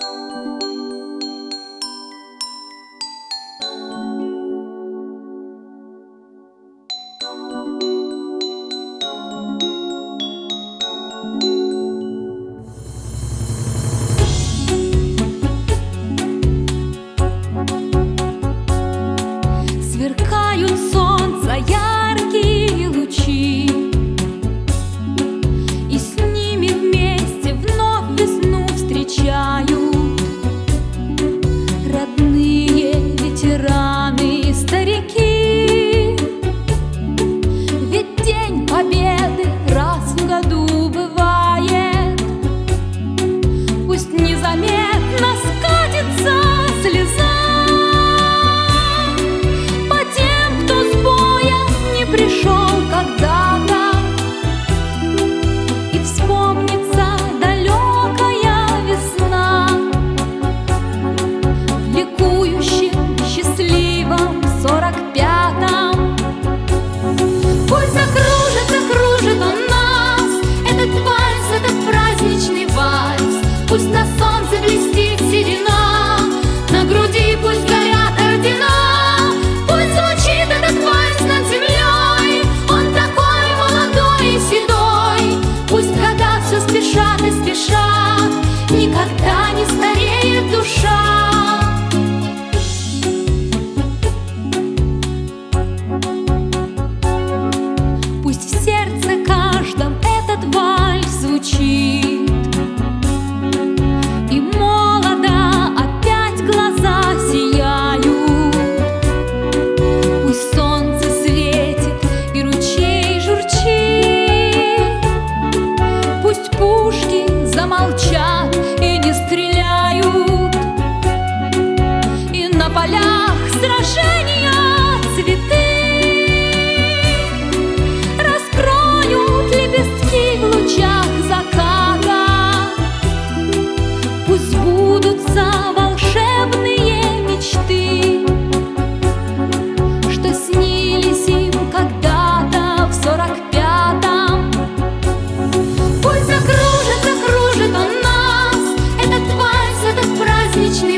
Сверкают солнца яркие лучи, и с ними вместе вновь весну встречают родные ветераны, старики. Ведь День Победы раз в году бывает. Пусть незаметно скатится слеза пришел когда-то, и вспомнится далекая весна в ликующем, счастливом 45-м. Пусть закружит он нас, этот вальс, этот праздничный вальс. Пусть на солнце блестит седина, на груди пусть горят ордена. Пусть звучит этот вальс над землей. Пусть года все спешат и спешат, никогда не стареет душа. Пусть в сердце каждом этот вальс звучит, и молодо опять глаза сияют. Пусть солнце светит и ручей журчит. Пусть пушки замолчат и не стреляют, и на полях сражения цветы раскроют лепестки в лучах заката. Пусть сбудутся волшебные мечты, что снились им когда-то в 45-м. Закружит он нас, этот вальс, этот праздничный